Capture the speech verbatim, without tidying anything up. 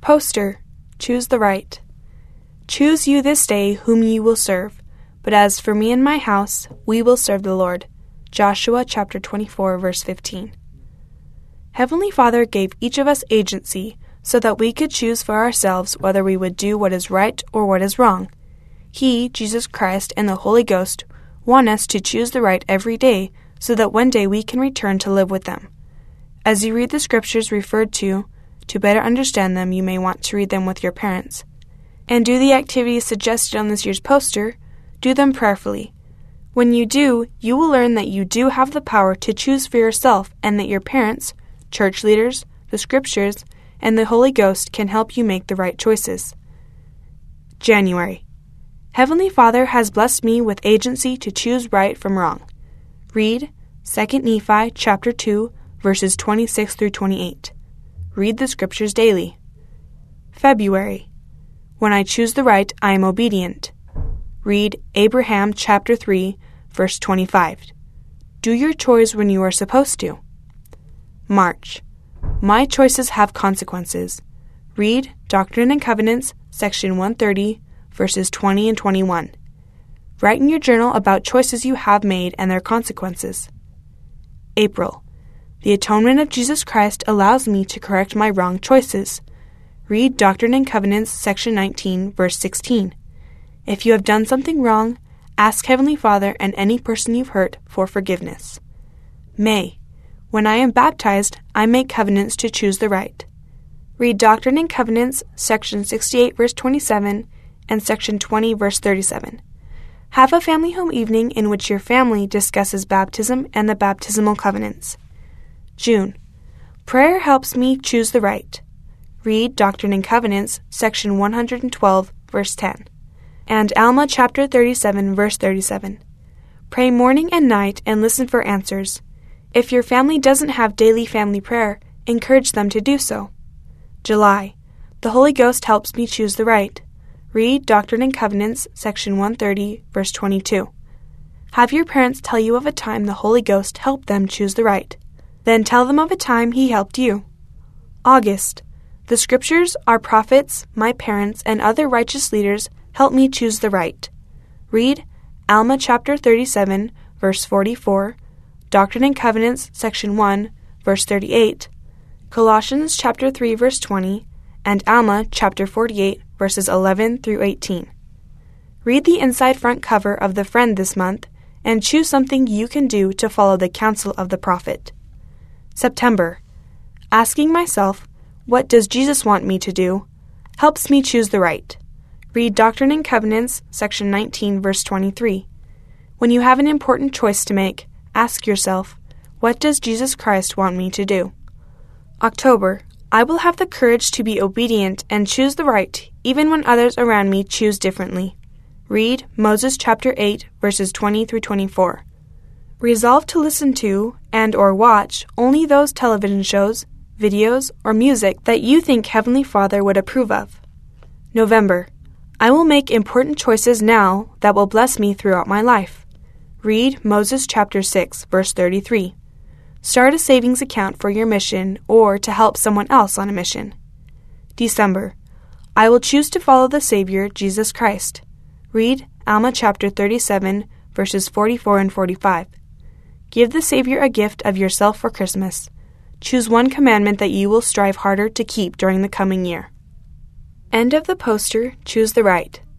Poster, choose the right. Choose you this day whom ye will serve, but as for me and my house, we will serve the Lord. Joshua chapter twenty-four, verse fifteen. Heavenly Father gave each of us agency so that we could choose for ourselves whether we would do what is right or what is wrong. He, Jesus Christ, and the Holy Ghost want us to choose the right every day so that one day we can return to live with them. As you read the scriptures referred to, to better understand them, you may want to read them with your parents. And do the activities suggested on this year's poster. Do them prayerfully. When you do, you will learn that you do have the power to choose for yourself and that your parents, church leaders, the scriptures, and the Holy Ghost can help you make the right choices. January. Heavenly Father has blessed me with agency to choose right from wrong. Read Second Nephi chapter two, verses twenty-six through twenty-eight. Read the scriptures daily. February. When I choose the right, I am obedient. Read Abraham chapter three, verse twenty-five. Do your chores when you are supposed to. March. My choices have consequences. Read Doctrine and Covenants, section one thirty, verses twenty and twenty-one. Write in your journal about choices you have made and their consequences. April. The atonement of Jesus Christ allows me to correct my wrong choices. Read Doctrine and Covenants, section nineteen, verse sixteen. If you have done something wrong, ask Heavenly Father and any person you've hurt for forgiveness. May. When I am baptized, I make covenants to choose the right. Read Doctrine and Covenants, section sixty-eight, verse twenty-seven, and section twenty, verse thirty-seven. Have a family home evening in which your family discusses baptism and the baptismal covenants. June. Prayer helps me choose the right. Read Doctrine and Covenants, section one hundred twelve, verse ten. And Alma chapter thirty-seven, verse thirty-seven. Pray morning and night and listen for answers. If your family doesn't have daily family prayer, encourage them to do so. July. The Holy Ghost helps me choose the right. Read Doctrine and Covenants, section one thirty, verse twenty-two. Have your parents tell you of a time the Holy Ghost helped them choose the right. Then tell them of a time He helped you. August. The scriptures, our prophets, my parents, and other righteous leaders help me choose the right. Read Alma chapter thirty-seven, verse forty-four, Doctrine and Covenants, section one, verse thirty-eight, Colossians chapter three, verse twenty, and Alma chapter forty-eight, verses eleven through eighteen. Read the inside front cover of The Friend this month and choose something you can do to follow the counsel of the prophet. September. Asking myself, what does Jesus want me to do, helps me choose the right. Read Doctrine and Covenants, section nineteen, verse twenty-three. When you have an important choice to make, ask yourself, what does Jesus Christ want me to do? October. I will have the courage to be obedient and choose the right, even when others around me choose differently. Read Moses chapter eight, verses twenty through twenty-four. Resolve to listen to and or watch only those television shows, videos, or music that you think Heavenly Father would approve of. November. I will make important choices now that will bless me throughout my life. Read Moses chapter six, verse thirty-three. Start a savings account for your mission or to help someone else on a mission. December. I will choose to follow the Savior, Jesus Christ. Read Alma chapter thirty-seven, verses forty-four and forty-five. Give the Savior a gift of yourself for Christmas. Choose one commandment that you will strive harder to keep during the coming year. End of the poster, Choose the Right.